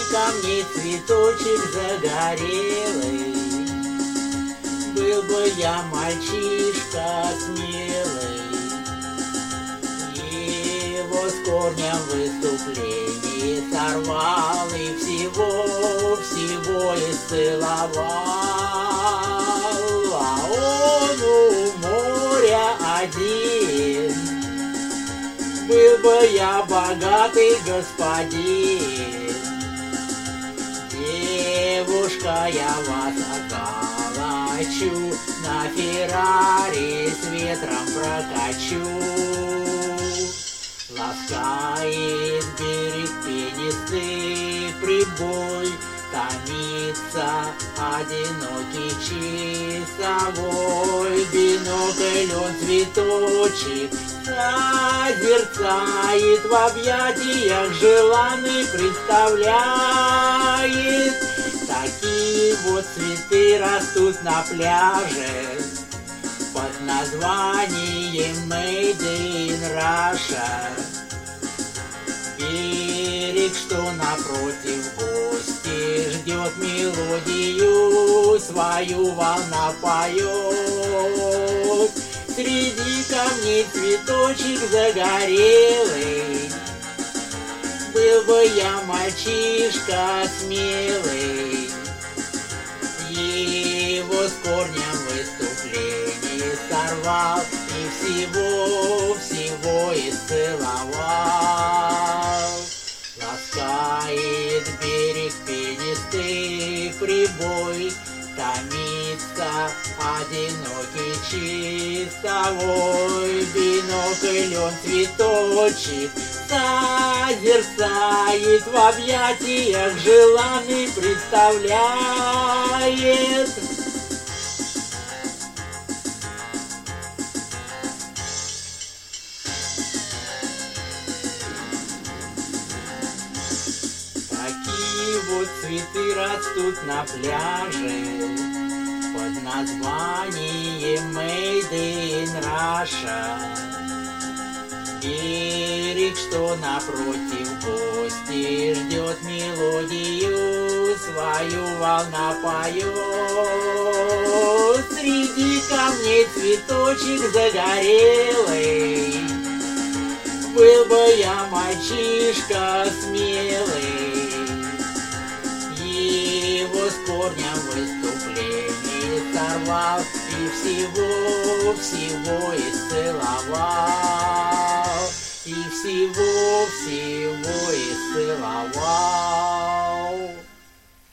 ко мне цветочек загорелый. Был бы я мальчишка смелый, его с корнем выступление сорвал и всего исцеловал. А он у моря один, был бы я богатый господин. Девушка, я вас околочу, на Феррари с ветром прокачу. Ласкает берег пенистый прибой, томится одинокий часовой. Бинокль он цветочек созерцает, в объятиях желанный представляет. Такие вот цветы растут на пляже под названием Made in Russia. Берег, что напротив, гости ждет мелодию, свою волна поет. Среди камней цветочек загорелый, был бы я мальчишка смелый, его с корнем выступление сорвал и всего исцеловал. Ласкает берег пенистый прибой, томится одинокий часовой. Бинокль он цветочек созерцает, в объятиях желанный представляет. Такие вот цветы растут на пляже под названием Made in Russia. Берег, что напротив, гости ждет мелодию, свою волна поет. Среди камней цветочек загорелый, был бы я мальчишка смелый, его с корнем выступление сорвал и всего исцеловал. И всего исцеловал.